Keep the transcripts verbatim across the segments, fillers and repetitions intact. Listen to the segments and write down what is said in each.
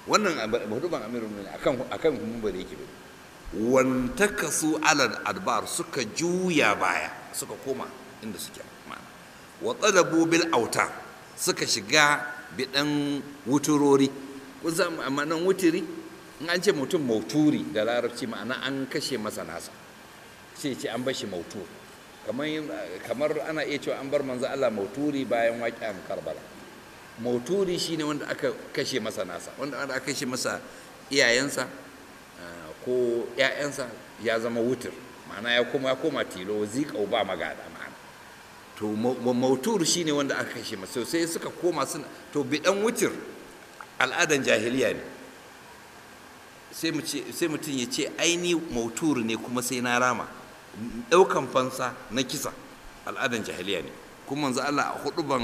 wannan huduban amirul mu'minin akan akan mumbari yake bai wantakasu alal adbar suka juya baya suka koma inda suke ma'ana wa talabu bil autar suka shiga bidan wuturori kun san amma nan wuturi in an ce mutum mauturi da larabci ma'ana an kashe masa nasa sai ce an bashi mautur kamar kamar ana iya cewa an bar manzo Allah mauturi bayan waƙi'an Karbala. Mauturi shine wanda aka kashe masa nasa, wanda aka kashe masa iyayensa ko ƴaƴansa ya zama wutur, ma'ana ya koma koma tilo zikau ba magada ma'ana. To mautur shine wanda aka kashe masa, sai suka koma suna to bidan wutur al'adan jahiliya ne. Sai mu ce sai mutum ya ce aini mautur ne kuma sai na rama. Daukan fansa na kisa al'adan jahiliya ne. Kuma manzo Allah a huduban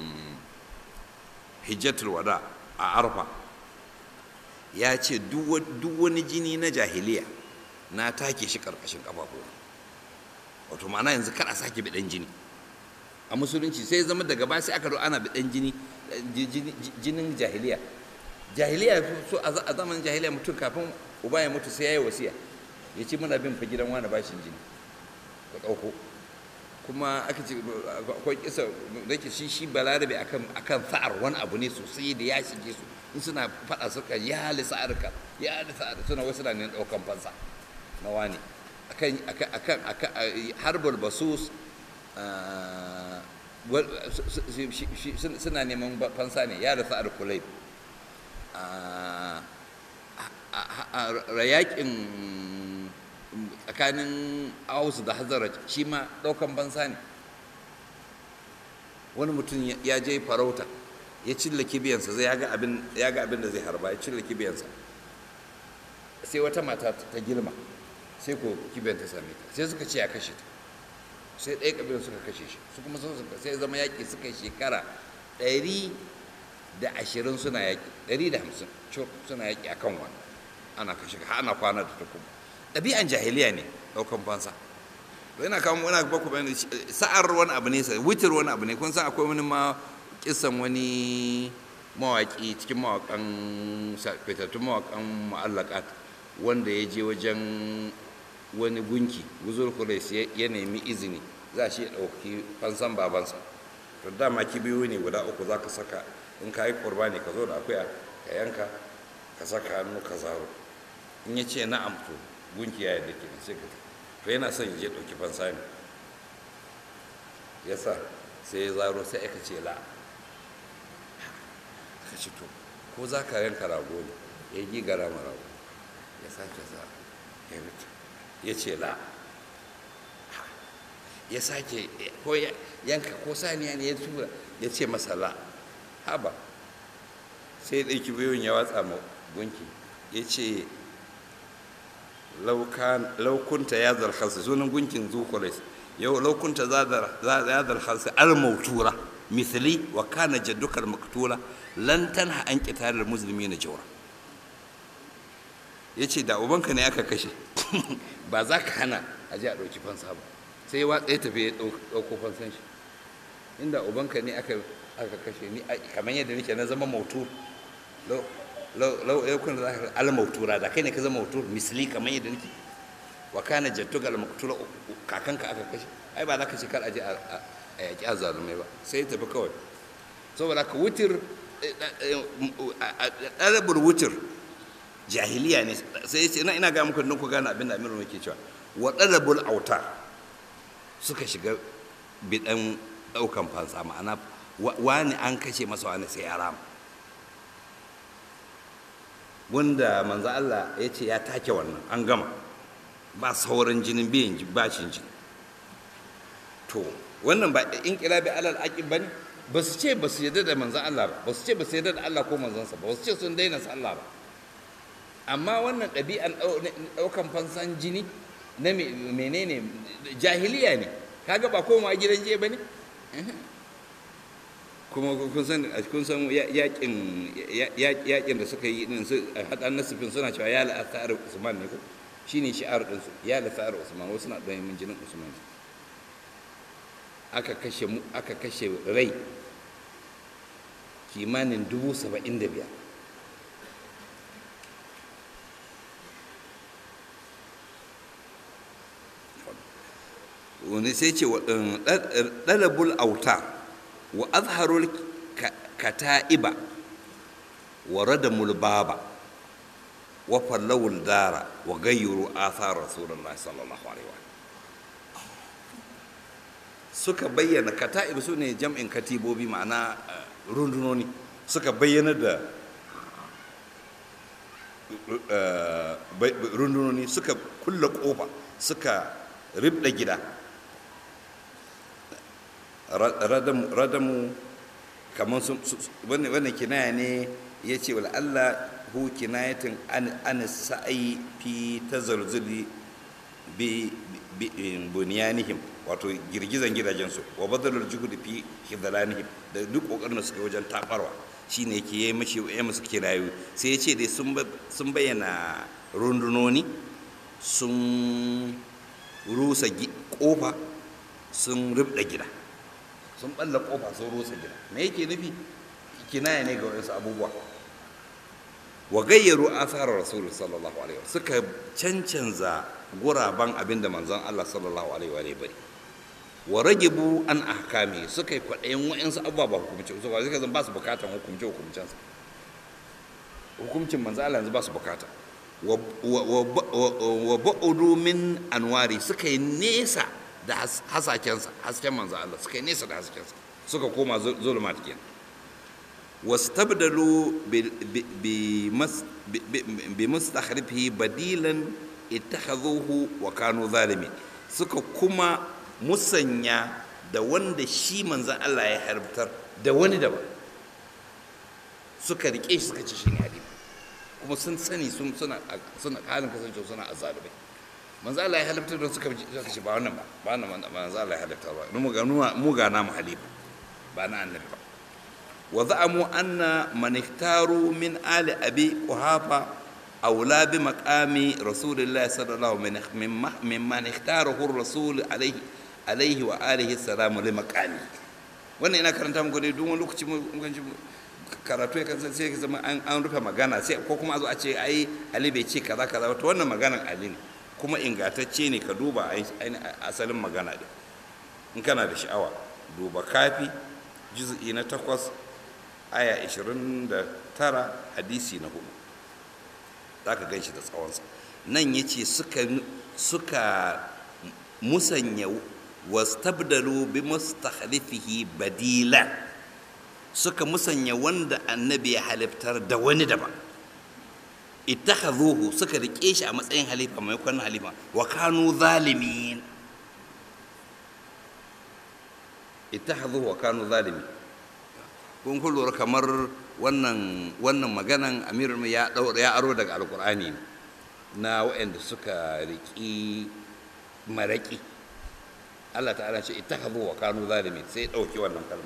hijjatul wada a arfa ya ce duk wani jini na jahiliya na take shi karkashin kafafu, wato ma'ana yanzu kar a sake bidan jini a musulunci. sai zama daga baya sai aka zo ana bidan jini jinin jahiliya jahiliya so a zamanin jahiliya mutum kafin uba ya mutu sai ya yi wasiya ya ce muna bin fa gidan wani bashin jini ka ɗauko. Kuma aka ce akwai kisa da ke shi shi balarabe akan akan sa'ar wani abu ne sosai da ya shige su in suna faɗa suka ya li sa'ar ka ya li sa'ar suna wasu na ne ɗaukan fansa na wani akan akan akan akan harbul basus suna neman fansa ne ya li sa'ar kulai rayakin tsakanin Aus da Hazaraj shi ma ɗaukan bansa ne. Wani mutum ya je farauta ya cilla kibiyansa zai ya ga abin ya ga abin da zai harba ya cilla kibiyansa sai wata mata ta girma sai ko kibiyan ta same ta sai suka ce ya kashe ta sai ɗaya kabilan suka kashe shi su kuma sun suka sai zama yaƙi suka yi shekara ɗari da ashirin suna yaƙi ɗari da hamsin suna yaƙi a kan wani ana kashe har ana kwana da takuba. Ɗabi'an jahiliya ne ɗaukan fansa. To ina kawo wani baku bayani sa'ar wani abu ne sai wutar wani abu ne kun san akwai wani ma kisan wani mawaƙi cikin mawaƙan fitattun mawaƙan mu'allaqat wanda ya je wajen wani gunki Guzul Quraysh ya nemi izini za shi ya ɗauki fansan babansa. To dama kibiyoyi ne guda uku za ka saka in ka yi qurbani ka zo da akuya ka yanka ka saka hannu ka zaro in ya ce na'am to gunki ya yadda ke sai ka to yana son ya je ɗauki fansa ne ya sa sai ya zaro sai aka ce la aka ce to ko za ka yanka rago ne ya yi gara ma rago ya sake za ya mutu ya ce la ya sake ko yanka ko saniya ne ya tura ya ce masa la haba sai ya ɗauki biyun ya watsa ma gunki ya ce laukunta ya zarhalsa sunan gunkin zukurais yau laukunta ya zarhalsa al-mautura misali wa kana jaddukar maktula lan tanha an qitalar muslimi na jawra yace da ubanka ne aka kashe ba za ka hana a ji a ɗauki fansa ba sai ya watsa ya tafi ya ɗauko fansan shi. Inda ubanka ne aka aka kashe ni kamar yadda nake na zama mautur lau ya kuna za al-mautura da kai ne ka zama mautur misali kamar yadda nake wa kana jattuka al-mautura kakanka aka kashe ai ba za ka ce kar aje a yaƙi azalumai ba sai ya tafi kawai. Saboda ka wutir ɗalibul wutir jahiliya ne sai ya ce ina ga muku don ku gane abin da Amiru yake cewa wa ɗalibul autar suka shiga bidan ɗaukan fansa ma'ana wani an kashe masa wani sai ya rama wanda manzo Allah ya ce ya take wannan an gama ba sauran jinin biyan bashin jini. To wannan ba inqilabi alal aqib bane ba su ce ba su yarda da manzo Allah ba ba su ce ba su yarda da Allah ko manzonsa ba ba su ce sun daina sallah ba, amma wannan ɗabi'an ɗaukan fansan jini na menene jahiliya ne kaga ba koma gidan je bane. Kuma kun san kun san yakin yakin da suka yi din su hadan nasifin suna cewa ya la asar Usman ne ko shine shi'ar din su ya la asar Usman wasu na dan min jinin Usman aka kashe mu aka kashe rai kimanin dubu saba'in da biyar wani sai ce ɗalabul autar wa azharul kata'iba wa radamul baba wa fallawul dara wa gayyuru athar rasulullahi sallallahu alaihi wa suka bayyana kata'ib su ne jam'in katibobi ma'ana rundunoni suka bayyana da rundunoni suka kulla kofa suka ribda gida radamu kamar sun wannan kinaya ne ya ce wal Allah hu kinayatin an sa'i fi tazalzuli bi bunyanihim wato girgizan gidajensu wa badalul juhudi fi hidlanihim da duk kokarin da suka wajen tabarwa shine yake yayi mashi ya musu kirayu sai ya ce dai sun bayyana rundunoni sun rusa kofa sun rubda gida sun balla kofa sun rusa gida me yake nufi kinaya ne ga wasu abubuwa wa gayyaru asarar rasul sallallahu alaihi wasallam suka cancanza guraban abinda manzon Allah sallallahu alaihi wa bari wa ragibu an ahkami suka yi kwaɗayin wa'insu abubuwa ba hukumce su suka zan ba su bukatan hukumce hukumcensa hukumcin manzon Allah yanzu ba su bukata wa ba'udu min anwari suka yi nesa da hasakensa hasken manzon Allah suka yi nesa da haskensa suka koma zulumat kenan wastabdalu bi mustakhrifihi badilan ittakhadhuhu wa kanu zalimin suka kuma musanya da wanda shi manzon Allah ya harbtar da wani daban suka rike shi suka ci shi ne halifa kuma sun sani sun suna suna halin kasancewa suna azalubai manzon Allah ya harbtar da suka suka ci ba wannan ba ba wannan manzon Allah ya harbtar ba mu ga mu ga namu halifa ba na annabi ba wa za'amu anna man ikhtaru min ali abi quhafa أولى بمقام رسول الله صلى الله عليه وسلم ممن اختاره الرسول عليه عليه وآله السلام لمقامه wannan ina karanta muku dai duk wani lokaci mun karatu ya kasance sai zama an rufe magana sai ko kuma a zo a ce ai Ali bai ce kaza kaza to wannan maganan Ali ne kuma ingantacce ne ka duba asalin magana din in kana da sha'awa duba kafi juz'i na takwas aya ishirin da tara hadisi na hudu za ka gan shi da tsawonsa nan ya ce suka musanya wastabdalu bi mustakhlifihi badila suka musanya wanda annabi ya haliftar da wani daban ittakhadhuhu suka rike shi a matsayin halifa maimakon halifa wa kanu zalimin ittakhadhuhu wa kanu zalimin kun kullu kamar wannan wannan maganan amirul ya daura ya aro daga alqur'ani na waɗanda suka riki maraki Allah ta'ala ce ittakhadhu wa kanu zalimin sai dauki wannan kalma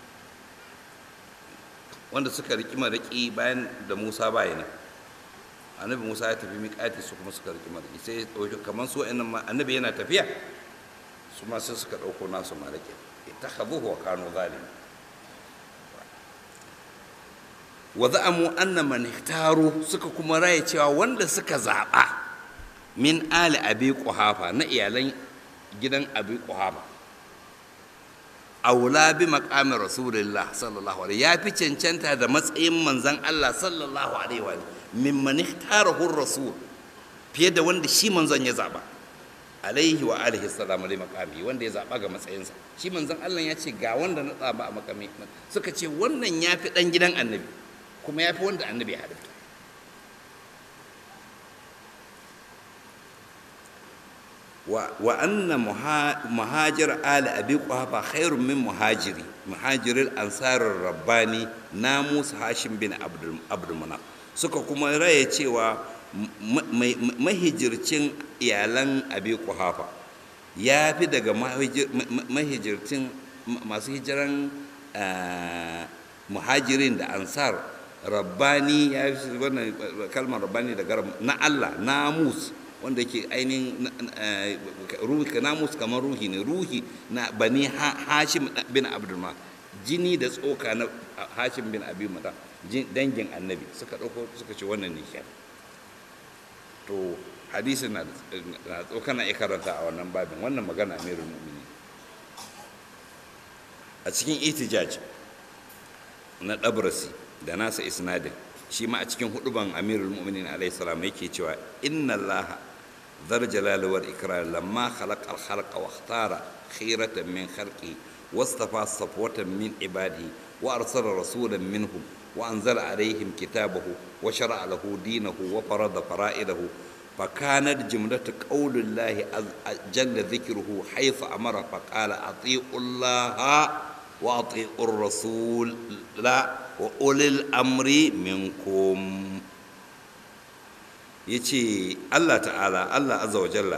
wanda suka riki maraki bayan da Musa bayana annabi Musa ya tafi miƙati su kuma suka riki maraki sai dauki kaman su waɗannan annabi yana tafiya su ma sai suka dauko nasu maraki ittakhadhu wa kanu zalimin wa za'amu anna man ihtaru suka kuma raye cewa wanda suka zaba min ali abi quhafa na iyalan gidan abi quhafa aula bi maqami rasulillah sallallahu alaihi ya fi cancanta da matsayin manzon Allah sallallahu alaihi wa mimman ihtarahu rasul fiye da wanda shi manzon ya zaba alaihi wa alihi salamu alaihi maqami wanda ya zaba ga matsayinsa shi manzon Allah ya ce ga wanda na zaba a makami suka ce wannan ya fi dan gidan annabi kuma ya fi wanda annabi ya halitta wa anna muhajir ali abi quhafa khairun min muhajiri muhajiril ansarar rabbani namus hashim bin abdul abdul manaf suka kuma raye cewa mahijircin iyalan abi quhafa ya fi daga mahijircin masu hijiran muhajirin da ansar rabbani ya fi wannan kalmar rabbani daga na Allah namus wanda ke ainihin ruhi namus kamar ruhi ne ruhi na bani hashim bin abdulma jini da tsoka na hashim bin abdulma dangin annabi suka ɗauko suka ce wannan ne kenan to hadisin na na tsokana ya karanta a wannan babin wannan magana amirul mu'minin a cikin ihtijaj na dabrasi da nasa isnadin shi ma a cikin huduban amirul mu'minin alayhi salam yake cewa inna allaha dhar jalali wal ikram lamma khalaqa al khalqa wa ikhtara khiratan min khalqi wastafa safwatan min ibadihi wa arsala rasulan minhum wa anzala alayhim kitabahu wa shara'a lahu dinahu wa farada fara'idahu فكانت جملة قول الله جل ذكره حيث أمر فقال أطيعوا الله وأطيعوا الرسول لا وأولي الأمر منكم يجي الله تعالى الله عز وجل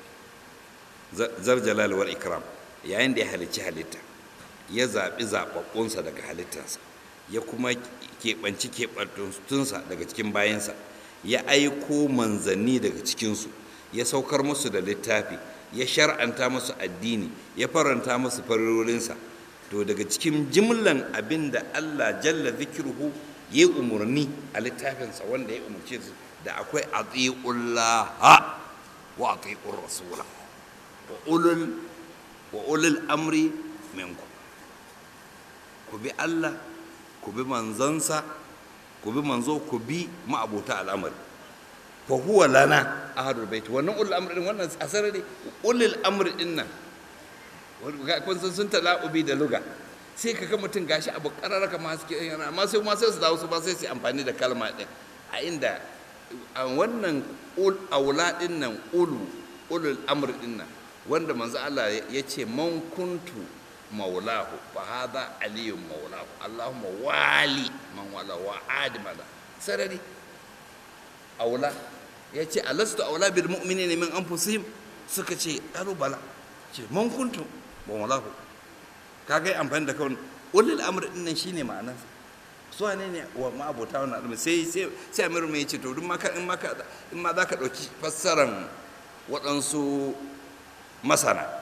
ذر جلال والإكرام يا عندي حالتي حالتا يزاب إزاب وقنصة دك حالتنسا يكما keɓanci keɓantunsa daga cikin bayansa ya aiko manzanni daga cikinsu ya saukar musu da littafi ya shar'anta musu addini ya faranta musu farorinsa to daga cikin jimlan abin da Allah jalla zikiruhu ya yi umarni a littafinsa wanda ya umarce su da akwai atiullaha wa atiur rasula wa ulul wa ulul amri minkum ku bi Allah ku bi manzansa ku bi manzo ku bi ma'abota al'amari fa huwa lana ahadul bait wannan ulul amri din wannan asara ne ulul amri din nan kun san sun tala'ubi da luga sai ka ga mutum gashi abu karara kamar suke yana amma sai ma sai su dawo su ba sai su amfani da kalma din a inda a wannan ul aula din nan ulu ulul amri din nan wanda manzo Allah ya ce man kuntu maulahu fa hada aliyun maulahu allahumma wali man wala wa admala sarari aula yace alastu aula bil mu'minina min anfusihim suka ce alu bala ce man kuntu maulahu kaga amfani da kawai ulul amr din nan shine ma'anar su ne ne wa ma abota wannan alimi sai sai sai amiru mai yace to duk ma in ma in ma zaka dauki fassaran waɗansu masana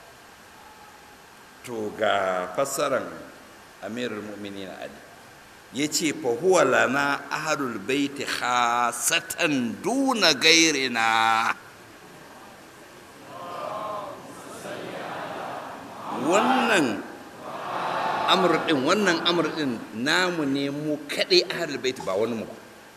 to ga fassaran amirul mu'minin ali ya ce fa huwa lana ahlul baiti khasatan duna gairina wannan amr din wannan amr din namu ne mu kadai ahlul baiti ba wani mu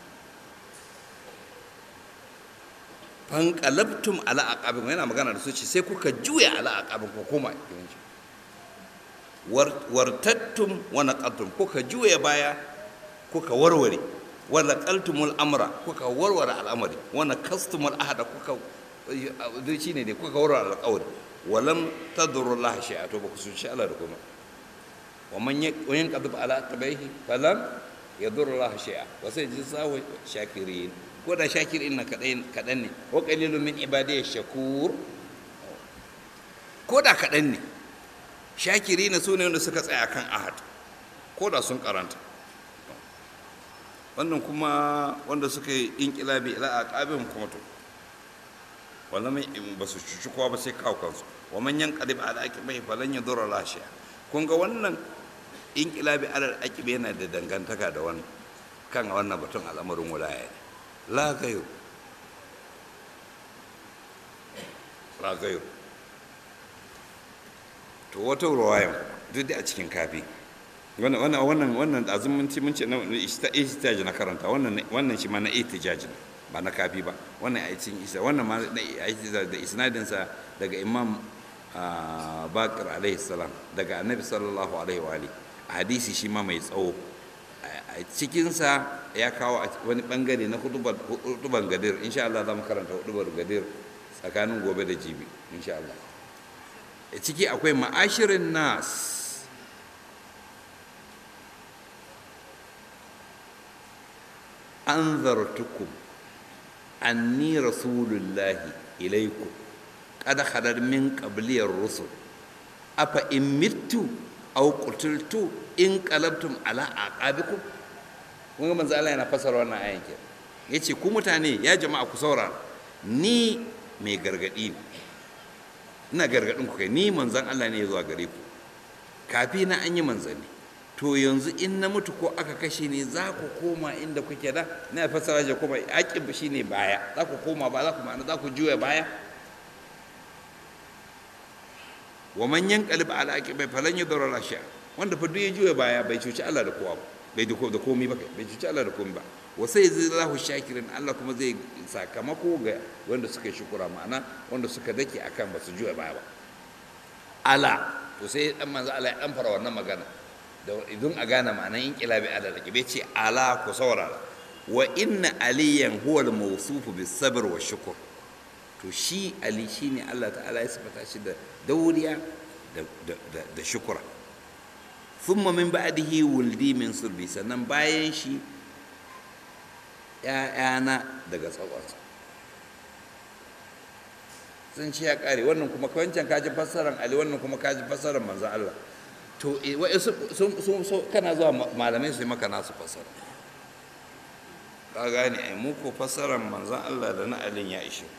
fanqalabtum ala aqabin yana magana da su ce sai kuka juya ala aqabin ko koma yawanci wartattum wa naqaltum kuka juya baya kuka warware wa naqaltumul amra kuka warware al'amari wa nakastumul ahada kuka shi ne kuka warware alƙawari wa lam tadurru Allah shay'a to ba ku sun sha Allah da kuma wa man yanqadib ala tabayhi falam yadurru Allah shay'a wa sayajzahu shakirin ko da shakirin na kadan kadan ne wa qalilun min ibadiy shakur ko da kadan ne shakiri na su ne wanda suka tsaya kan ahad ko da sun karanta wannan kuma wanda suka yi inkilabi ila aqabin kuma to wannan ba su cuci kowa ba sai kawo kansu wa man yanqalib ala aqibai falan yadurra la shay'a kun ga wannan inkilabi ala aqibai yana da dangantaka da wannan kan wannan batun al'amarin wilaya la gayo la gayo to wata ruwayan duk da a cikin kafi wannan wannan wannan wannan azumunci mun ce na ihtijaj na karanta wannan wannan shi ma na ihtijaj ba na kafi ba wannan a cikin isa wannan ma na ihtijaj da isnadin sa daga imam Baqir alaihi salam daga annabi sallallahu alaihi wa alihi hadisi shi ma mai tsawo a cikin sa ya kawo wani bangare na hudubar hudubar gadir insha Allah za mu karanta hudubar gadir tsakanin gobe da jibi insha Allah ciki akwai ma'ashirin nas anzartukum anni rasulullahi ilaikum qad khalar min qabliyar rusul afa in mittu aw qutiltu in qalabtum ala aqabikum kun ga manzo Allah yana fasara wannan ayan ke yace ku mutane ya jama'a ku saurara ni mai gargadi ne ina gargadin ku kai ni manzon Allah ne zuwa gare ku kafi na an yi manzanni to yanzu in na mutu ko aka kashe ni za ku koma inda kuke da na fassara shi kuma aqib shine baya za ku koma ba za ku ma'ana za ku juya baya wa man yanqalib ala aqibai falan yadurra la shay'a wanda fa duk ya juya baya bai cuci Allah da kowa ba bai da komai ba bai cuci Allah da komai ba wa sai zillahu shakirin Allah kuma zai sakamako ga wanda suka shukura ma'ana wanda suka dake akan ba su juya baya ba ala to sai dan manzo Allah ya dan fara wannan magana da idan a gane ma'anan inqilabi ala da bai ce ala ku saurara wa inna aliyan huwa al-mawsuf bis sabr wa shukr to shi ali shine Allah ta'ala ya sifata shi da dauriya da da da shukura thumma min ba'dihi wuldi min sulbi sannan bayan shi ‘ya'yana daga tsawonsa sun ce ya ƙare wannan kuma wancan kaji fassarar ali wannan kuma kaji fassarar manzan Allah to sun so kana zuwa malamai su yi maka nasu fassara ka gane ai mu ko fassarar manzan Allah da na alin ya ishe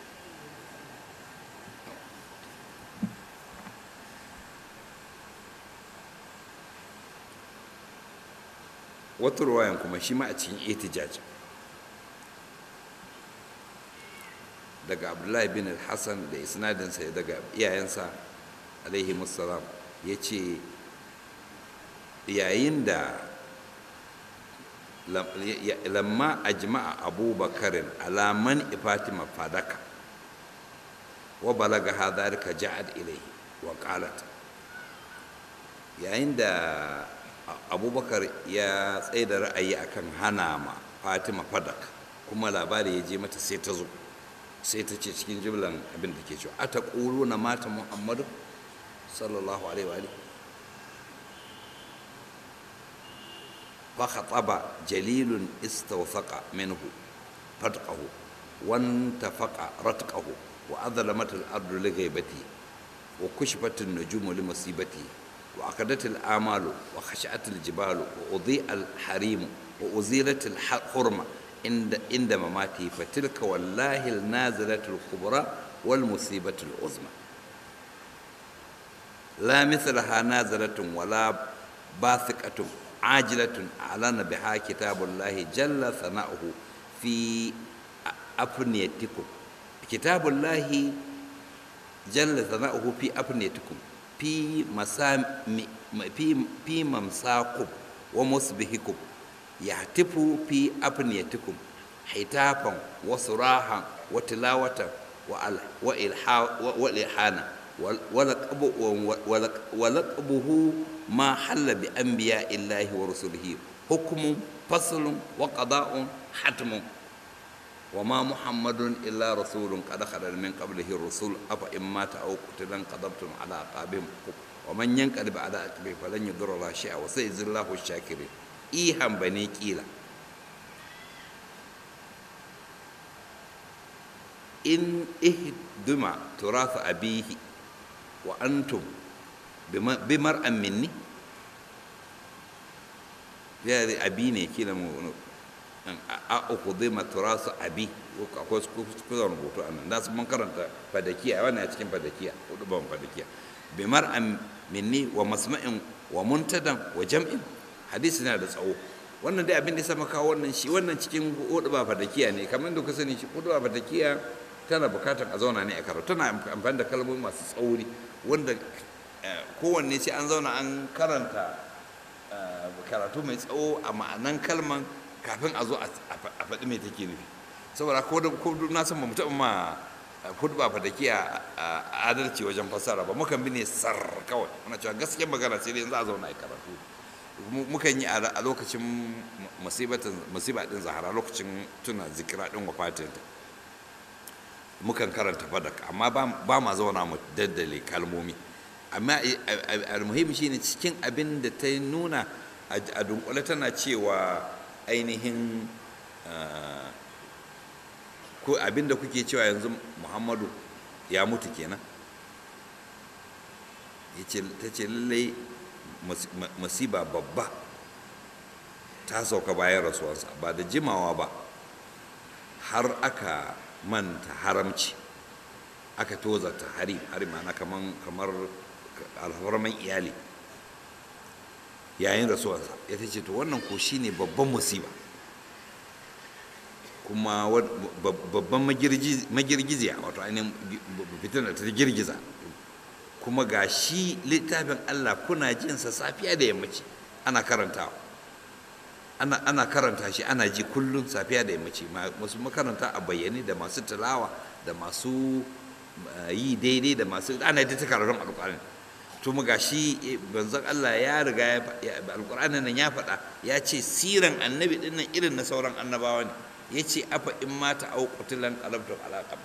wata ruwayan kuma shi ma a cikin itijaji daga abdullahi bin hassan da isnadinsa daga iyayensa alaihi musallam ya ce yayin da lamma ajma'a abubakarin alaman ifatima fadaka wa balaga hadharika ja'ad ilayhi wa qalat yayin da abubakar ya tsaye da ra'ayi akan hana ma fatima fadaka kuma labari ya je mata sai ta zo sai ta ce cikin jimlan abin da ke cewa a ta ƙuru na mata muhammadu sallallahu alaihi wa alihi fa khataba jalilun istawfaqa minhu fatqahu wan tafaqa ratqahu wa adlamat al-ardu li ghaibati wa kushifat an-nujumu li musibati wa aqadat al-amalu wa khashat al-jibalu wa udhi'a al-harim wa uzilat al-hurma عند عند مماتي فتلك والله النازلة الكبرى والمصيبة العظمى لا مثلها نازلة ولا باثقة عاجلة أعلن بها كتاب الله جل ثناؤه في أفنيتكم كتاب الله جل ثناؤه في أفنيتكم في مسام في في ممساكم ومصبهكم يهتف في أبنيتكم حتافا وصراحا وتلاوة وإلحانا ولقبه ما حل بأنبياء الله ورسله حكم فصل وقضاء حتم وما محمد إلا رسول قد خلت من قبله الرسل أفإن مات أو قتل انقلبتم على أعقابكم ومن ينقلب على عقبه فلن يضر الله شيئا وسيجزي الله الشاكرين ihan bane kila in ihduma turatha abihi wa antum bimar minni ya abi ne kila mu a ukhdima turatha abi ko ko rubutu anan da su mun karanta fadakiya wannan a cikin fadakiya hudu ban fadakiya bimar minni wa masma'in wa muntadan wa jam'in hadisi na da tsawo wannan dai abin da ya sama kawo wannan shi wannan cikin hudu ba fadakiya ne kamar da ku sani shi hudu ba fadakiya tana bukatar a zauna ne a karatu tana amfani da kalmomi masu tsauri wanda kowanne sai an zauna an karanta karatu mai tsawo a ma'anan kalman kafin a zo a faɗi mai take nufi saboda ko na san ba mu taɓa ma hudu ba fadakiya adalci wajen fassara ba mukan bi ne sar kawai ana cewa gaskiyar magana sai dai za a zauna a karatu mukan yi a lokacin musiba din zahara lokacin tuna zikira din wafatinta mukan karanta fadak amma ba ma zauna mu daddale kalmomi amma almuhimmi shine cikin abin da ta nuna a dunkule tana cewa ainihin ko abin da kuke cewa yanzu muhammadu ya mutu kenan ta ce lallai masiba babba ta sauka bayan rasuwarsa ba da jimawa ba har aka manta haramci aka tozarta harim harim ana kamar kamar alfarman iyali yayin rasuwarsa ya ta ce to wannan ko shi ne babban musiba kuma babban magirgiziya wato ainihin fitin da ta girgiza kuma ga shi littafin Allah kuna jinsa safiya da yammaci ana karantawa ana, ana karanta shi ana ji kullum safiya da yammaci masu makaranta a bayyane da masu tilawa da masu yi daidai da masu ana ta karatun alƙur'ani to mu gashi banzan Allah ya riga ya alƙur'anin nan ya faɗa ya ce siran annabi din nan irin na sauran annabawa ne ya ce afa in mata au qutilan qalabtu ala qab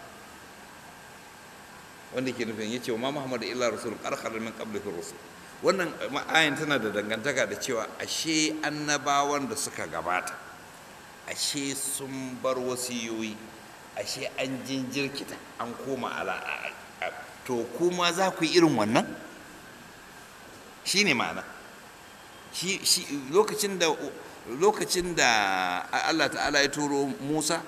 wanda ke nufin ya ce wa ma Muhammadu illa rasulun qarqara min qablihi rusul wannan ayan tana da dangantaka da cewa ashe annabawan da suka gabata ashe sun bar wasiyoyi ashe an jinjirkita an koma ala to kuma za ku yi irin wannan shi ne ma'ana lokacin da lokacin da Allah ta'ala ya turo Musa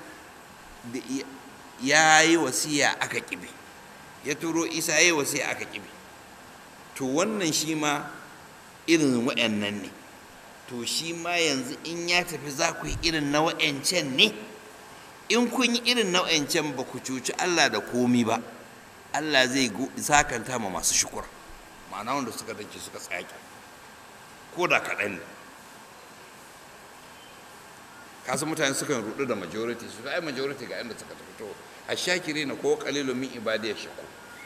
ya yi wasiya aka kibe ya turo Isa ya yi wasiya aka kibe to wannan shi ma irin wa'annan ne to shi ma yanzu in ya tafi za ku yi irin na wa'ancan ne in kun yi irin na wa'ancan ba ku cuci Allah da komi ba Allah zai sakanta ma masu shukura ma'ana wanda suka dace suka tsaki ko da kaɗan ne kasu mutane sukan rudu da majority su ai majority ga inda suka tafi to a shakiri na ko kalilu min ibadiyar shaku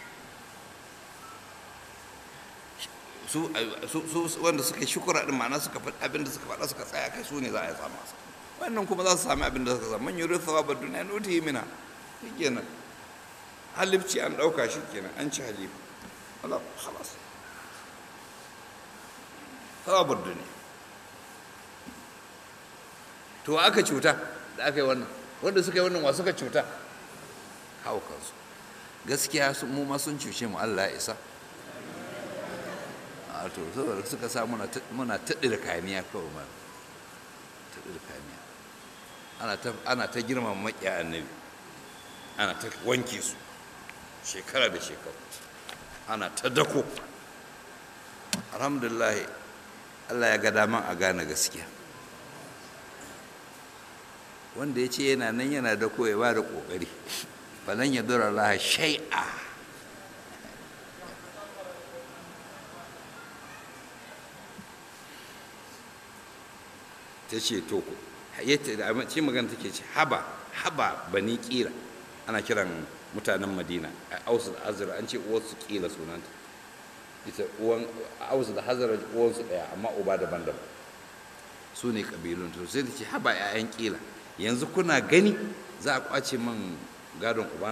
su su wanda suka shukura din ma'ana suka faɗi abin da suka faɗa suka tsaya kai su ne za a yi samu su wannan kuma za su sami abin da suka samu man yuri thawaba dunya nuti mina shikenan halifci an ɗauka shi kenan an ci halif Allah khalas thawabar duniya to aka cuta da aka yi wannan wanda suka yi wannan wa suka cuta hau kansu gaskiya mu ma sun cuce mu Allah ya isa a to saboda suka sa muna muna taɗi da kayaniya kawai ma taɗi da kayaniya ana ta ana ta girmama maƙiya annabi ana ta wanke su shekara da shekaru ana ta dako alhamdulillah Allah ya ga daman a gane gaskiya wanda ya ce yana nan yana da koya ba da ƙoƙari falan ya dora Allah shai'a ta ce to ku da ce magana take ce haba haba bani ƙira ana kiran mutanen madina a ausu da azra an ce uwarsu ƙila sunanta ita uwan ausu da hazara uwansu ɗaya amma uba daban-daban su ne ƙabilun to sai ta ce haba 'ya'yan ƙila yanzu kuna gani za a kwace man gadon uban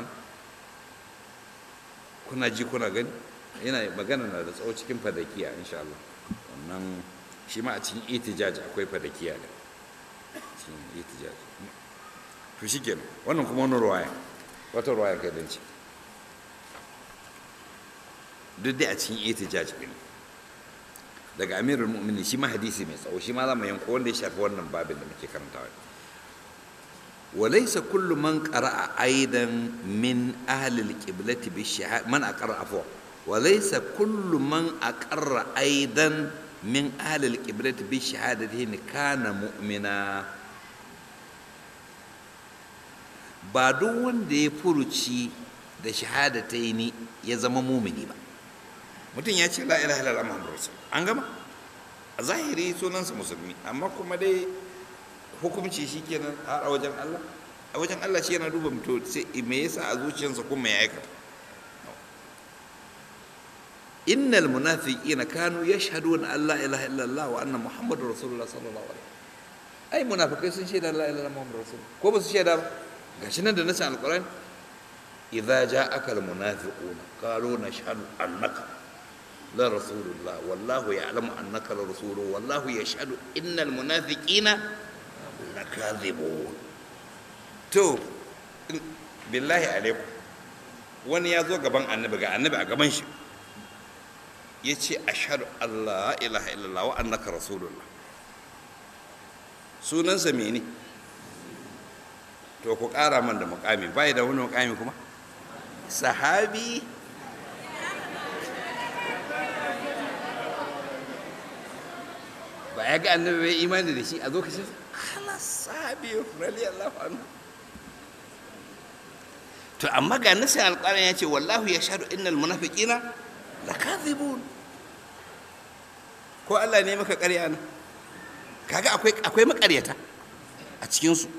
kuna ji kuna gani yana magana na da tsawo cikin fadakiya insha Allah wannan shi ma a cikin itijaj akwai fadakiya da cikin itijaj to shikenan wannan kuma wani ruwaya wata ruwaya kai dan ci duk dai a cikin itijaj din daga amirul mu'minin shi ma hadisi mai tsawo shi ma za mu yanko wanda ya shafi wannan babin da muke karantawa وليس كل من قرأ أيضا من أهل القبلة بالشهادة من أقر عفوا وليس كل من أقر أيضا من أهل القبلة بالشهادة كان مؤمنا بعد wanda ya furuci da shahadataini ya zama mumini ba mutum ya ce la ilaha illallah muhammadur rasul an gama a zahiri sunansa musulmi amma kuma dai hukumci shi kenan a wajen Allah a wajen Allah shi yana duba mutu sai me yasa a zuciyarsa kuma ya aikata innal munafiqina kanu yashhaduna an la ilaha illallah wa anna muhammadur rasulullah sallallahu alaihi ai munafikai sun shaida la ilaha illallah muhammadur rasul ko ba su shaida ba gashi nan da nasan alquran idza ja'aka almunafiquna qalu nashhadu annaka la rasulullah wallahu ya'lamu annaka la rasuluhu wallahu yashhadu innal munafiqina lakazibun to billahi alaikum wani ya zo gaban annabi ga annabi a gaban shi ya ce ashhadu Allah ilaha illallah wa annaka rasulullah sunansa mene to ku ƙara man da muƙami bai da wani muƙami kuma sahabi ya ga annabi bai imani da shi a zo ka ce halas sahabi radiyallahu anhu. To amma ga nasin alƙur'ani ya ce wallahu yashhadu innal munafiqina lakadhibun. Ko Allah ne maka ƙarya na? Kaga akwai akwai maƙaryata a cikin su.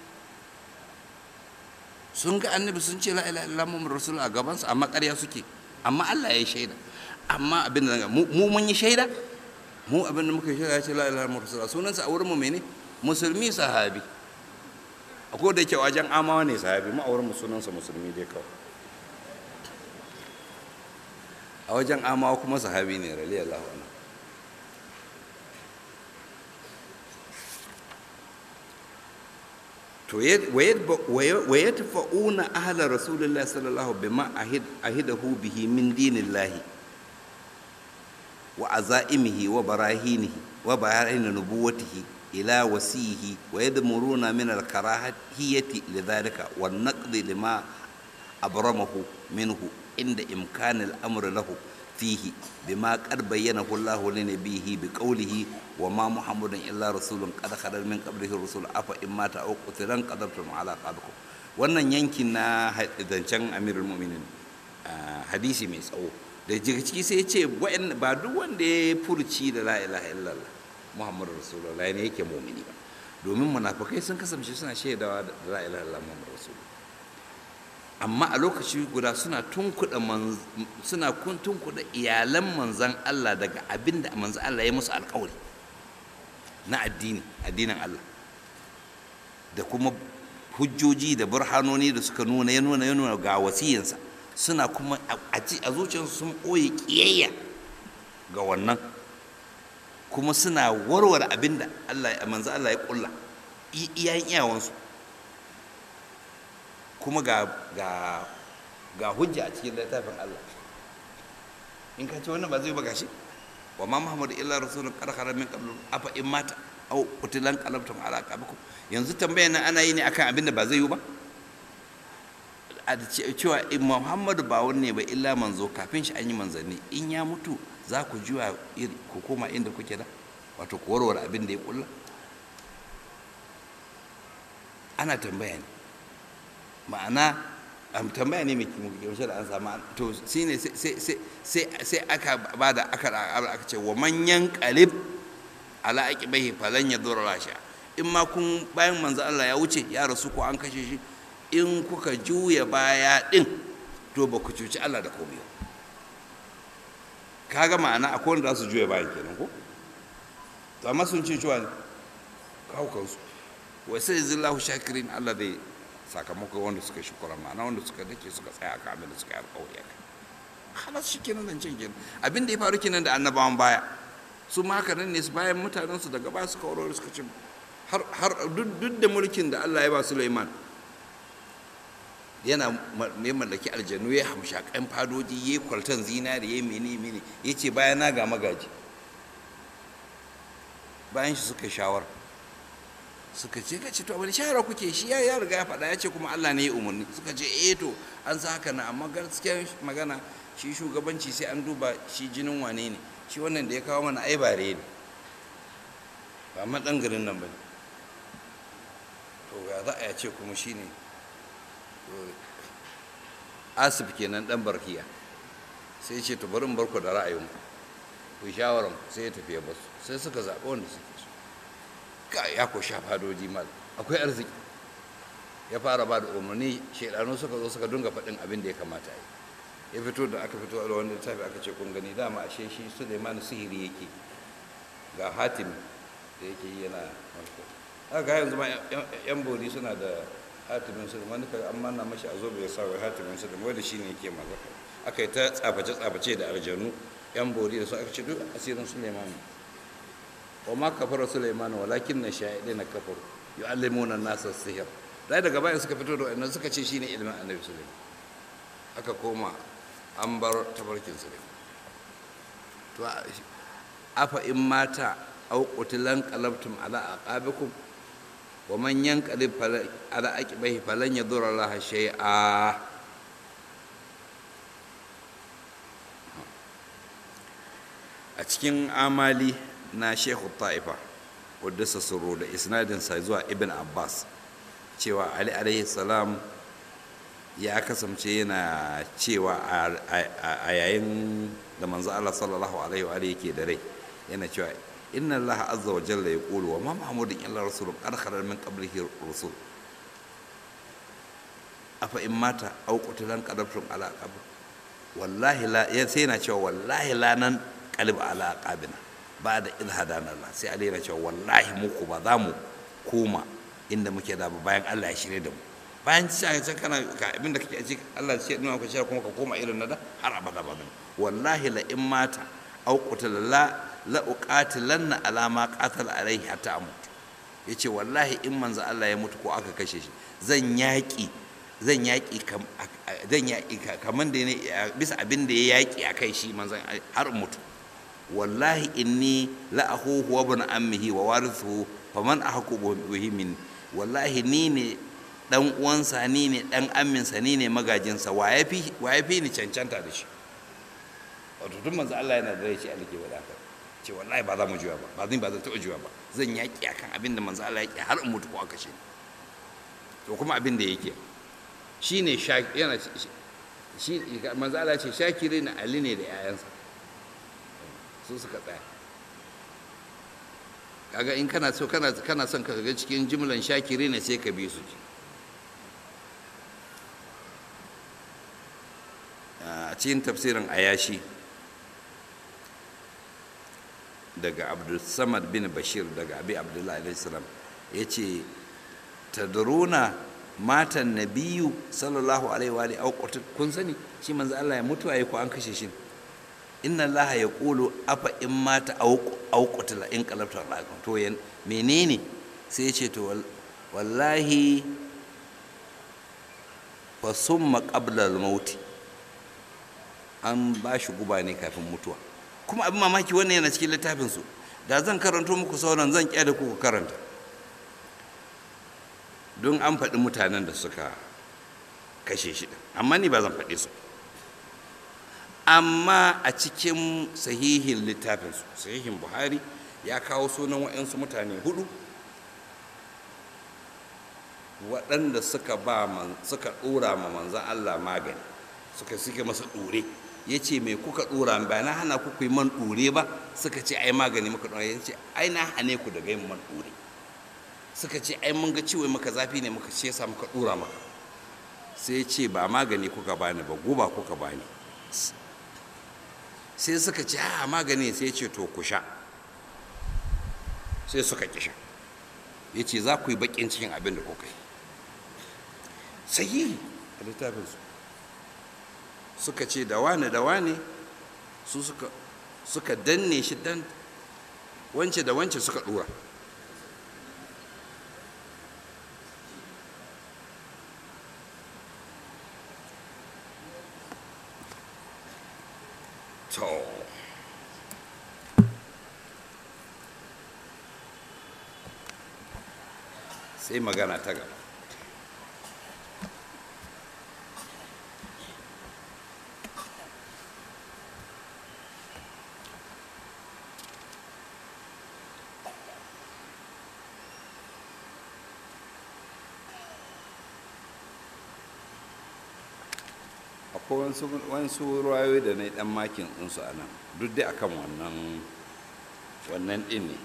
Sun ga annabi sun ce la ilaha illallah muhammadur rasulullah a gaban su amma ƙarya suke. Amma Allah ya yi shaida. Amma abin da mu mun yi shaida? Mu abin da muka yi shaida ya ce la ilaha illallah muhammadur rasulullah. Sunansa a wurin mu mene? Musulmi sahabi. Akwai da yake wajen amawa ne sahabi, mu a wurin mu sunansa musulmi dai kawai. A wajen amawa kuma sahabi ne radiyallahu anhu. To wayadfa'una ahla rasulillah sallallahu bima ahid ahidahu bihi min dinillahi wa azaimihi wa barahinihi wa barahin nubuwwatihi ila wasihi wa yadmuruna min al-karahiyati lidhalika wan naqdi lima abramahu minhu inda imkan al-amr lahu fihi bima qad bayyanahu Allah li nabiyhi biqawlihi wa ma muhammadun illa rasulun qad khalal min qablihi rusul afa in mata aw qutilan qadabtum ala qadkum. Wannan yankin na zancen amirul mu'minin hadisi mai tsawo da daga ciki sai ya ce ba duk wanda ya furci da la ilaha illallah muhammadu rasulullah ne yake mu'mini ba, domin munafikai sun kasance suna shaidawa da la ilaha illallah muhammadu rasulullah, amma a lokaci guda suna tunkuɗa suna tunkuɗa iyalan manzan Allah daga abin da manzan Allah ya musu alƙawari na addini addinin Allah, da kuma hujjoji da burhanoni da suka nuna ya nuna ya nuna ga wasiyansa, suna kuma a zuciyarsu sun ɓoye ƙiyayya ga wannan, kuma suna warware abin da Allah manzan Allah ya ƙulla iyayen iyawansu, kuma ga ga ga hujja a cikin littafin Allah. In ka ce wannan ba zai ba gashi wa ma muhammadu illa rasulun qad khala min qablu afa in mata aw qutilan qalabtum ala aqabikum. Yanzu tambayar nan ana yi ne akan abin da ba zai yi ba, a cewa muhammadu ba wanne ba illa manzo, kafin shi an yi manzanni, in ya mutu za ku juya ku koma inda kuke da, wato ku warware abin da ya kulla. Ana tambaya ne, ma'ana tambaya ne mai kimiyya da an samu to shine sai aka bada aka aka ce wa manyan qalib ala aqibihi falan yadur rasha. In ma kun bayan manzo Allah ya wuce ya rasu ko an kashe shi, in kuka juya baya din to ba ku cuci Allah da komai. Kaga ma'ana akwai wanda za su juya bayan kenan ko, to amma sun ce cewa kawo kansu wa sai zillahu shakirin, Allah zai sakamakon wanda suka shukura, ma'ana wanda suka dake suka tsaya akan abin da suka yi alƙawari akai. Halas shi kenan zancen kenan, abin da ya faru kenan da annabawan baya su ma haka nan ne, su bayan mutanen su daga baya suka warware suka ce har har duk da mulkin da Allah ya ba Sulaiman, yana mai mallaki aljanu, ya hamshakan fadoji, ya kwaltan zinari, ya mene mene, ya ce bayan na ga magaji, bayan shi suka shawara suka ce ka ce to wani shawara kuke, shi ya riga ya faɗa ya ce kuma Allah ne ya umarni, suka ce eh to an sa haka na, amma gaskiyar magana shi shugabanci sai an duba shi jinin wane ne, shi wannan da ya kawo mana ai bare ne ba ma ɗan garin nan ba ne, to ya za a ya ce kuma shi ne Asif kenan ɗan Barkiya, sai ce to bari in barku da ra'ayin ku shawaran sai ya tafi ya basu, sai suka zaɓi wanda suke so. Ka ya ko sha fadoji mal akwai arziki, ya fara ba da umarni, shaidanu suka zo suka dunga faɗin abin da ya kamata yi. Ya fito da aka fito da wanda littafi aka ce kun gani dama ashe shi Suleiman sihiri yake, ga hatimi da yake yi yana malko. Haka yanzu ma yan bori suna da hatimin Suleiman, ka amma na mashi a zo bai sa wai hatimin Suleiman wanda shine yake mallaka. Aka yi ta tsaface tsaface da aljanu yan bori da su, aka ce duk asirin Suleiman. wa ma kafara Sulaiman walakin na sha'idina kafaru yu'allimuna an-nasa as-sihr. Dai daga bayan suka fito da wannan suka ce shine ilimin Annabi Sulaiman, aka koma an bar tabarkin Sulaiman. To afa in mata aw qutilan qalabtum ala aqabikum wa man yanqalib ala aqibihi falan yadurra Allah shay'a. A cikin amali na shehu ta'ifa wadda suro da isnadinsa zuwa ibn abbas cewa ali alaihi salam ya kasance yana cewa a yayin da manzo Allah sallallahu alaihi wa alihi yake da rai yana cewa inna Allah azza wa jalla yaqulu wa ma muhammadun illa rasulun qad khala min qablihi rusul afa in mata aw qutilan qadabtum ala qabr wallahi la ya sai yana cewa wallahi la nan qalib ala aqabina ba da idh hadana Allah sai Ali yana cewa wallahi muku ba za mu koma inda muke da bayan Allah ya shirye da mu bayan ci a can kana abin da kake ci Allah ya nuna ka shi kuma ka koma irin nada har abada ba wallahi la in mata aw qutila la la uqatilanna ala ma qatala alaihi hatta amut yace wallahi in manzo Allah ya mutu ko aka kashe shi zan yaki zan yaki zan yaki kaman da ne bisa abin da ya yaki akai shi manzon har mutu wallahi inni la akhuhu wa ibn ammihi wa warithuhu faman ahqu bihi min wallahi ni ne dan uwansa ni ne dan amminsa ni ne magajinsa wa yafi wa yafi ni cancanta da shi wato duk manzo Allah yana da rai shi alke wada ka ce wallahi ba za mu juya ba ba zan ba zan taɓa juya ba zan yaki akan abin da manzo Allah yake har in mutu ko aka shi to kuma abin da yake shine yana shi manzo Allah ce shakirin Ali ne da yayansa su suka tsaya kaga in kana so kana kana son ka ga cikin jumlan shakiri ne sai ka bi su a cikin tafsirin ayashi daga Abdul Samad bin Bashir daga Abi Abdullah alaihi salam yace tadruna matan nabiyyu sallallahu alaihi wa alihi kun sani shi manzo Allah ya mutu ayi ko an kashe shi inna allaha yaqulu afa in mata aw qutila in qalabta alaikum to yan menene sai ya ce to wallahi fa summa qabla al-maut an ba shi guba ne kafin mutuwa kuma abin mamaki wannan yana cikin littafin su da zan karanto muku sauran zan kyada ku karanta don an faɗi mutanen da suka kashe shi amma ni ba zan faɗi su amma a cikin sahihin littafinsu sahihin buhari ya kawo sunan waɗansu mutane hudu waɗanda suka ba man suka ɗora ma manzan Allah magani suka suke masa ɗore ya ce mai kuka ɗora ba na hana ku yi man ɗore ba suka ce ai magani muka ɗora ya ce ai na hane ku daga yin man ɗore suka ce ai mun ga ciwo maka zafi ne muka ce sa muka ɗora maka sai ce ba magani kuka bani ba guba kuka bani sai suka ce a magani sai ce to ku sha sai suka ki sha ya ce za ku yi bakin cikin abin da kuka yi sahihi a littafinsu suka ce da wane da wane su suka suka danne shi dan wance da wance suka dura to sai magana ta gaba akwai wasu ruwayoyi da na yi ɗan makin ɗinsu a nan duk dai akan wannan wannan ɗin ne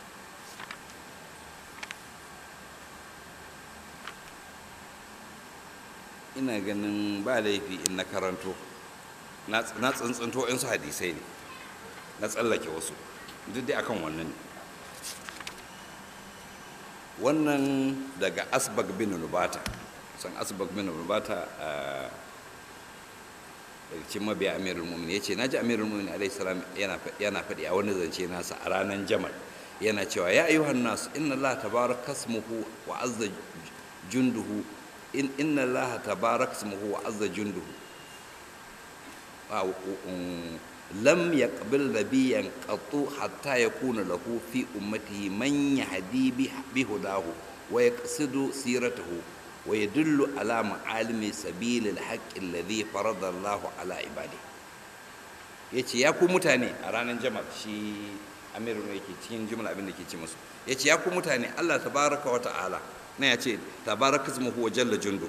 ina ganin ba laifi in na karanto na tsantsanto su hadisai ne na tsallake wasu duk dai akan wannan ne wannan daga asbag bin nubata san asbag bin nubata a daga cikin mabiya amirul mu'minin ya ce na ji amirul mu'minin alaihi salam yana faɗi a wani zance nasa a ranar jamal yana cewa ya ayyuhan nasu inna allaha tabaraka ismuhu wa azza junduhu in inna allaha tabaraka ismuhu wa azza junduhu lam yaqbil nabiyyan qattu hatta yakuna lahu fi ummatihi man yahdi bi hudahu wa yaqsidu siratahu ويدل على معالم سبيل الحق الذي فرض الله على عباده yace ya ku mutane a ranar jamal shi amirul yake cikin jumla abin da ke ce musu yace ya ku mutane Allah tabaraka wa ta'ala na yace tabaraka ismuhu wa jalla jundu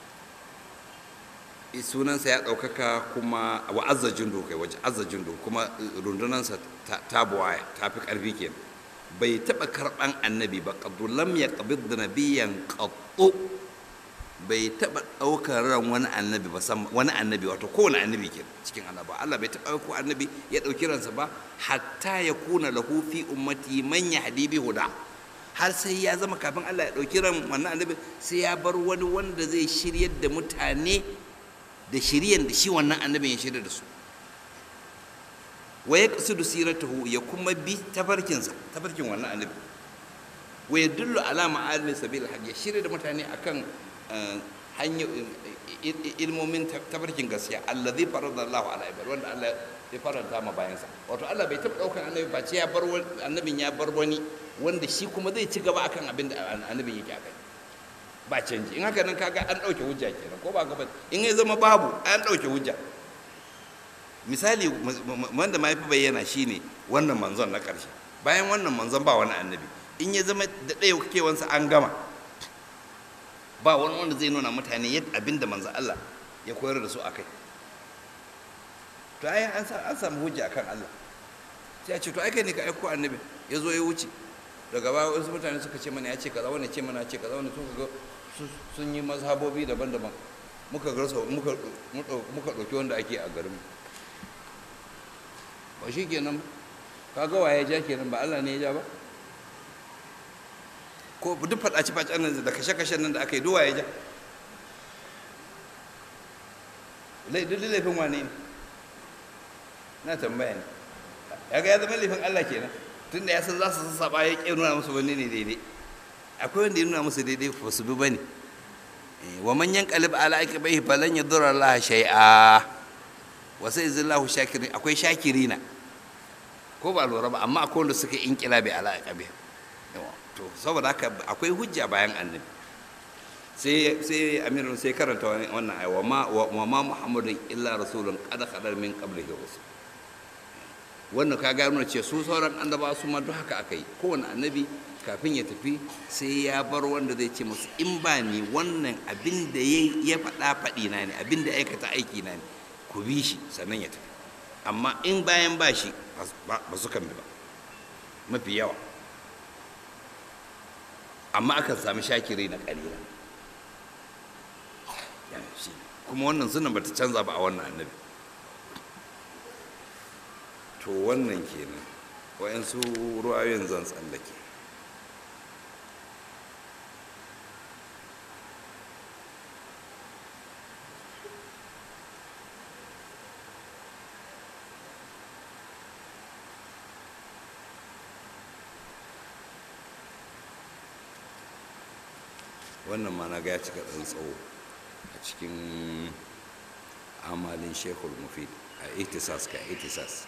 sunansa ya ɗaukaka kuma wa azza jundu kai waje azza jundu kuma rundunansa ta buwaya ta fi ƙarfi kenan bai taɓa karɓan annabi ba qaddu lam yaqbid nabiyyan qattu bai taɓa ɗaukar ran wani annabi ba san wani annabi wato kowane annabi ke cikin annaba Allah bai taɓa ko annabi ya ɗauki ransa ba hatta ya kuna lahu fi ummati man yahdi bi huda har sai ya zama kafin Allah ya ɗauki ran wannan annabi sai ya bar wani wanda zai shiryar da mutane da shiryan da shi wannan annabin ya shirya da su wa yaqsidu siratahu ya kuma bi tafarkinsa tafarkin wannan annabi wa yadullu ala ma'alim sabil haqq ya shirya da mutane akan hanyar ilmomin tabarkin gaskiya allazi farada Allahu ala ibad wanda Allah ya faranta ma bayansa wato Allah bai taɓa ɗaukar annabi ba ce ya bar annabin ya bar wani wanda shi kuma zai ci gaba akan abin da annabin yake akai ba canji in haka nan kaga an ɗauke hujja kenan ko ba gaba in ya zama babu an ɗauke hujja misali wanda ma yafi bayyana shine wannan manzon na ƙarshe bayan wannan manzon ba wani annabi in ya zama da ɗaya kewansa an gama ba wani wanda zai nuna mutane yadda abin da manzo Allah ya koyar da su a kai to ai an samu hujja akan Allah sai a ce to ai kai ne ka aiko annabi ya zo ya wuce daga baya wasu mutane suka ce mana ya ce kaza wani ce mana ya ce kaza wani sun ga sun yi mazhabobi daban-daban muka garsa muka muka dauki wanda ake a garin ba shi kenan kaga waye ja kenan ba Allah ne ya ja ba ko duk faɗaci-faɗacen nan da kashe-kashen nan da aka yi duwa ya ja duk laifin wane ne na tambaya ne ya ga ya zama laifin Allah kenan tunda ya san za su saba ya ƙi nuna musu wani ne daidai akwai wanda ya nuna musu daidai ba su bi ba ne wa manyan qalib ala aqibai falan yadurra Allah shay'a wa sayzillahu shakirin akwai shakirina ko ba lura ba amma akwai wanda suka inqilabi ala aqibai to saboda haka akwai hujja bayan annabi sai sai amirun sai karanta wannan ayi wa ma wa ma muhammadun illa rasulun qad khadar min qablihi rusul wannan ka ga nuna ce su sauran annaba su ma duk haka akai kowane annabi kafin ya tafi sai ya bar wanda zai ce musu in ba ni wannan abin da ya faɗa faɗi na ne abin da aikata aiki na ne ku bi shi sannan ya tafi amma in bayan ba shi ba su kan bi ba mafi yawa amma akan sami shakiri na ƙalila kuma wannan sunan bata canza ba a wannan annabi to wannan kenan wa'yansu ruwayoyin zan tsallake wannan ma na ga ya cika ɗan tsawo a cikin amalin shekul mufid a ihtisas ka ihtisas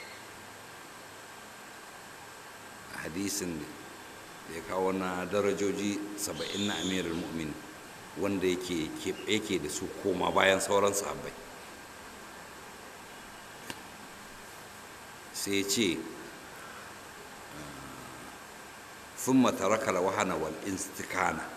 a hadisin da ya kawo na darajoji saba'in na amirul mu'min wanda yake yake da su koma bayan sauran sahabbai sai ce thumma taraka al-wahana wal istikana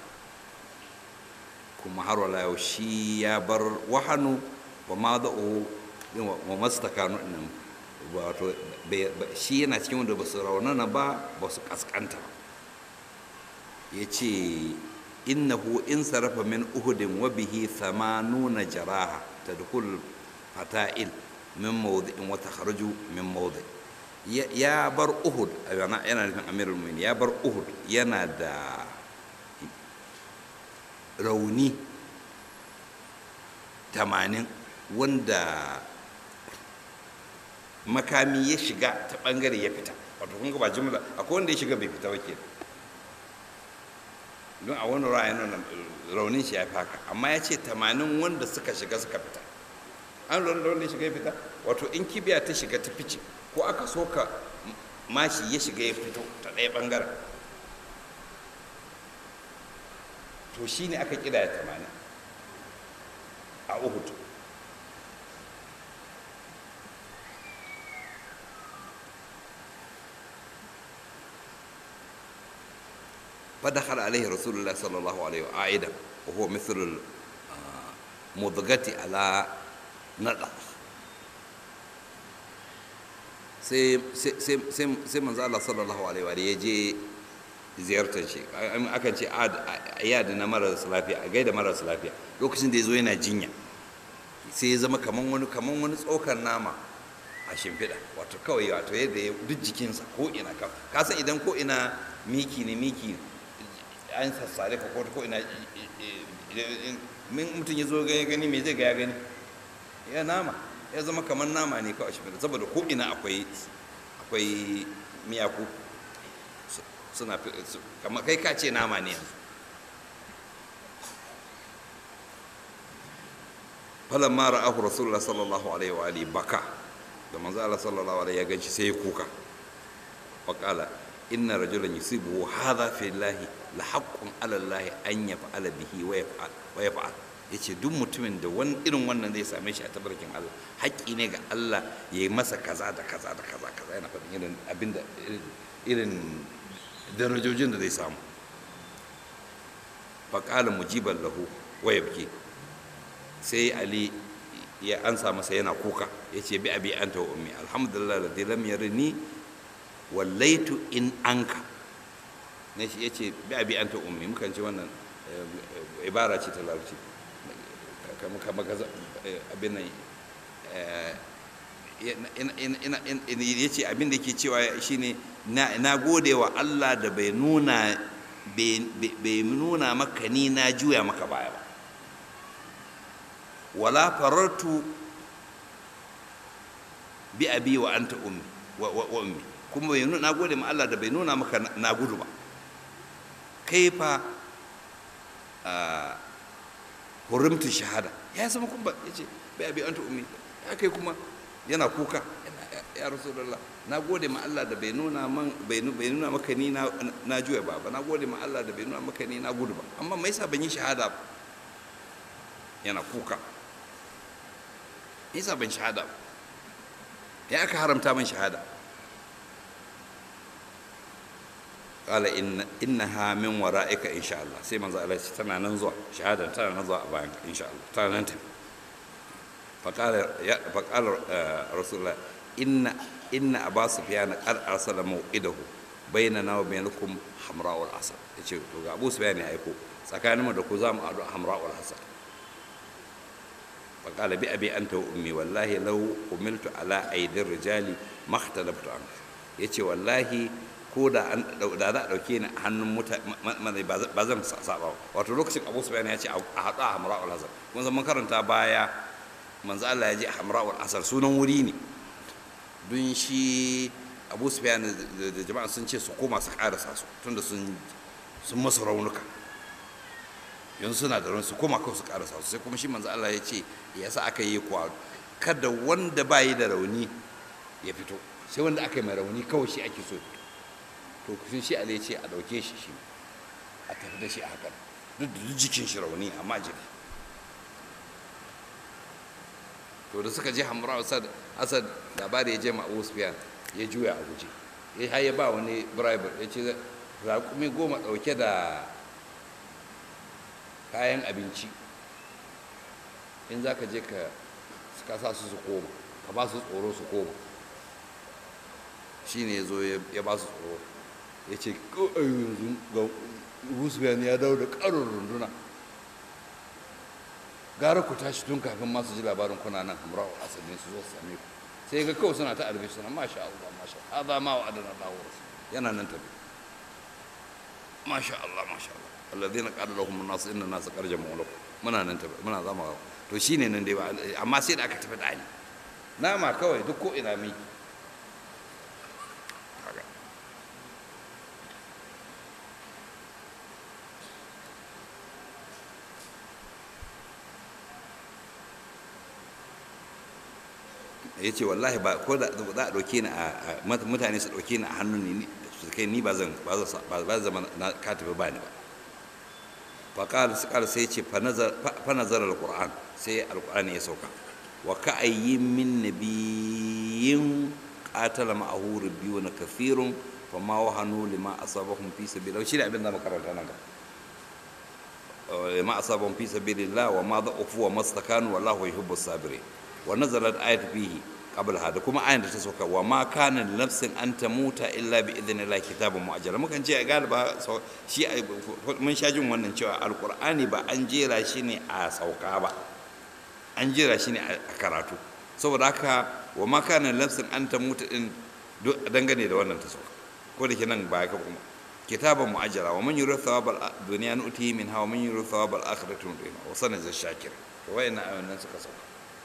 kuma har wala yau shi ya bar wahanu wa ma da'u wa mastakanu nan wato shi yana cikin wanda ba su raunana ba ba su kaskanta ya ce innahu in sarafa min uhudin wa bihi thamanuna jaraha tadkhul fata'il min mawdi'in wa takhruju min mawdi' ya bar uhud yana yana nufin amirul mu'minin ya bar uhud yana da rauni tamanin wanda makami ya shiga ta bangare ya fita wato kun ga ba jumla akwai wanda ya shiga bai fita wake don a wani ra'ayin nan raunin shi ya fi haka amma ya ce tamanin wanda suka shiga suka fita an lura da wanda ya shiga ya fita wato in kibiya ta shiga ta fice ko aka soka mashi ya shiga ya fito ta ɗaya bangaren to shi ne aka kira ya tamanin a uhud فدخل عليه رسول الله صلى الله عليه وسلم عائدا وهو مثل المضغة على نضح sai sai manzo Allah sallallahu alaihi wa ya je ziyartar shi akan ce a yada na marasa lafiya a gaida marasa lafiya lokacin da ya zo yana jinya sai ya zama kaman wani kaman wani tsokar nama a shimfiɗa wato kawai wato yadda ya duk jikinsa ko ina ka san idan ko ina miki ne miki an sassare ka ko ko ina min mutum ya zo gani gani me zai ga ya gani ya nama ya zama kamar nama ne kawai shi saboda ko ina akwai akwai miyaku suna kamar kai ka ce nama ne yanzu falamma ra'ahu rasulullah sallallahu alaihi wa alihi baka da manzo Allah sallallahu alaihi ya ganci sai ya kuka wa qala inna rajulan yusibu hadha fi llahi la haqqun ala llahi an yaf'ala bihi wa yaf'al wa yaf'al yace duk mutumin da wani irin wannan zai same shi a tabarkin Allah haƙƙi ne ga Allah ya yi masa kaza da kaza da kaza kaza yana faɗin irin abinda irin darajojin da zai samu faqala mujiban lahu wa yabki sai Ali ya ansa masa yana kuka yace bi abi anta wa ummi alhamdulillah alladhi lam yarini wallaitu in anka ne shi yace bi abi anta ummi mukan ce wannan ibara ce ta larabci kamar kamar abin nan yace abin da yake cewa shine na gode wa Allah da bai nuna bai nuna maka ni na juya maka baya ba wala farartu bi abi wa anta ummi wa ummi kuma bai nuna gode ma Allah da bai nuna maka na gudu ba kai fa hurumtu shahada ya zama kun ba yace bai abi anta ummi ya kai kuma yana kuka ya rasulullah na gode ma Allah da bai nuna man bai nuna maka ni na na juya ba na gode ma Allah da bai nuna maka ni na gudu ba amma me yasa ban yi shahada ba yana kuka yasa ban shahada ba ya aka haramta man shahada qala inna innaha min wara'ika insha Allah sai manzo Allah ce tana nan zuwa shahada tana nan zuwa a bayan insha Allah tana nan ta fa qala ya fa qala rasulullah inna inna abu sufyan qad arsala maw'idahu bainana wa bainakum hamra'ul asad yace to ga abu sufyan ya aiko tsakaninmu da ku za mu adu hamra'ul asad fa qala bi abi anta wa ummi wallahi law umiltu ala aidir rijali ma ikhtalaftu an yace wallahi ko da an da za a dauke ni a hannun mutane ba zan saba wato lokacin abu sufyan ya ce a haɗu a hamra'ul asad mun zama karanta baya manzo Allah ya je hamra'ul asad sunan wuri ne don shi abu sufyan da jama'a sun ce su koma su karasa su tunda sun sun masa raunuka yanzu suna da rauni su koma kawai su karasa su sai kuma shi manzo Allah ya ce ya sa aka yi kwa kada wanda ba yi da rauni ya fito sai wanda aka yi mai rauni kawai shi ake so ya fito to kusin shi Allah ya ce a dauke shi shi a tafi da shi a hakan duk da jikin shi rauni amma jiki to da suka je hamra asad asad labari ya je ma abu sufyan ya juya a guje ya har ya ba wani bribe ya ce raƙumi goma ɗauke da kayan abinci in za ka je ka sa su su koma ka ba su tsoro su koma shi ne ya zo ya ba su tsoro ya ce yanzu ga abu sufyan ya dawo da ƙarin runduna gara ku tashi tun kafin masu ji labarin kuna nan hamra'u asali su zo su same ku sai ga kawai suna ta arbi suna masha Allah masha Allah hada ma wa adana Allah wa rasul yana nan tabi masha Allah masha Allah alladhina qala lahum an-nas inna an-nas qad jama'u lakum muna nan tabi muna zama to shine nan dai ba amma sai da aka tafi da ali nama kawai duk ko ina miki ya ce wallahi ba ko da za a ɗauke ni a mutane su ɗauke ni a hannun ni su kai ni ba zan ba zan zama na katibi ba ni ba fa qala sai sai ce fa nazar fa nazar alquran sai alqur'ani ya sauka wa ka ayyin min nabiyyin qatala ma'ahu rabbiyun kathirun fama wahanu lima asabahum fi sabilillah shi ne abin da makaranta nan ga lima asabahum fi sabilillah wa ma da'ufu wa mastakanu wallahu yuhibbu sabirin wa nazalat ayat fihi qabla hada kuma ayan da ta sauka wa ma kana nafsin an tamuta illa bi idhnillahi kitabun mu'ajjal mukan ce galiba shi mun sha jin wannan cewa alqur'ani ba an jera shi ne a sauka ba an jera shi ne a karatu saboda haka wa ma kana nafsin an tamuta din dangane da wannan ta sauka ko da ke nan ba ka kuma kitaban mu'ajjala wa man yuridu thawabal dunya nu'tihi minha wa man yuridu thawabal akhirati nu'tihi wa sanajzi shakir to wayannan ayoyin suka sauka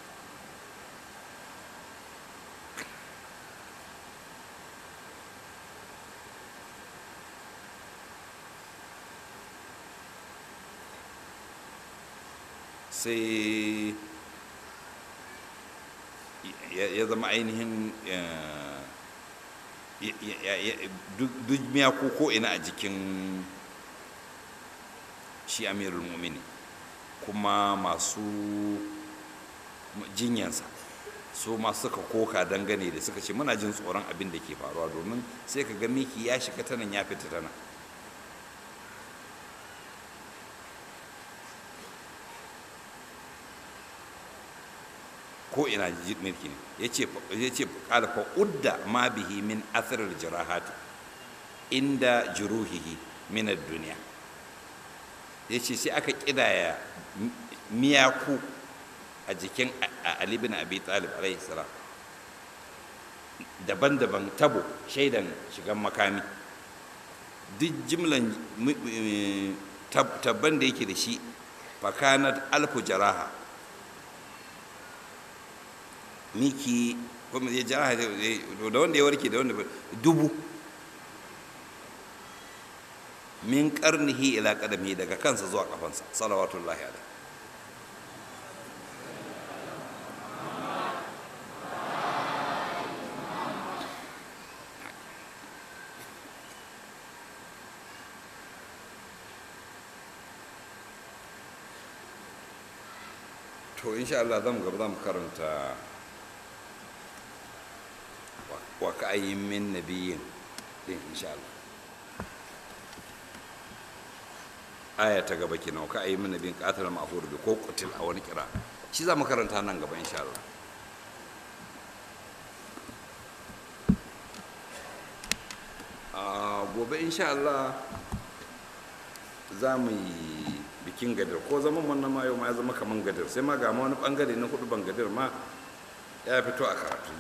sai ya zama ainihin duk miyaku ko ina a jikin shi amirul mu'mini kuma masu jinyansa su ma suka koka dangane da suka ce muna jin tsoron abin da ke faruwa domin sai ka ga miki ya shiga ta nan ya fita ta nan ko ina mulki ne ya ce ƙala fa udda ma bihi min atharar jirahati inda juruhihi min ad-dunya ya ce sai aka ƙidaya miyaku a jikin Ali bin Abi Talib alaihi salam daban-daban tabo shaidan shigan makami duk jimlan tabban da yake da shi fakanat alfu jaraha miki kuma ya jaraha da wanda ya warke da wanda dubu min karnihi ila qadamihi daga kansa zuwa kafansa salawatullahi alaihi to insha Allah zamu gaba zamu karanta wa ka'ayyin min nabiyyin din insha Allah aya ta gaba kenan wa ka'ayyin min nabiyyin qatala ma'hur bi ko qutil a wani kira shi zamu karanta nan gaba insha Allah a gobe insha Allah za mu yi bikin gadir ko zaman wannan ma yau ma ya zama kaman gadir sai ma ga ma wani bangare na hudu ban gadir ma ya fito a karatu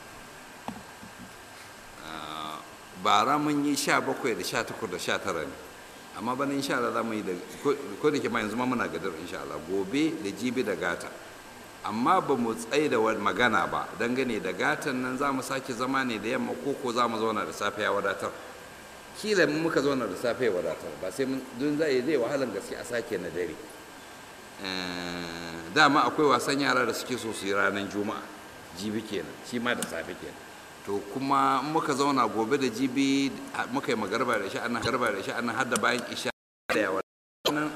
bara mun yi sha bakwai da sha takwas da sha tara ne amma bana insha Allah za mu yi da ko da ke ma yanzu ma muna gadir insha Allah gobe da jibi da gata amma ba mu tsaye da magana ba dangane da gatan nan za mu sake zama ne da yamma ko ko za mu zauna da safe ya wadatar kila mun muka zauna da safe wadatar ba sai mun dun zai zai wahalan gaske a sake na dare dama akwai wasan yara da suke so su yi ranar juma'a jibi kenan shi ma da safe kenan to kuma in muka zauna gobe da jibi muka yi magarba da shi annan garba da shi annan har da bayan isha da yawa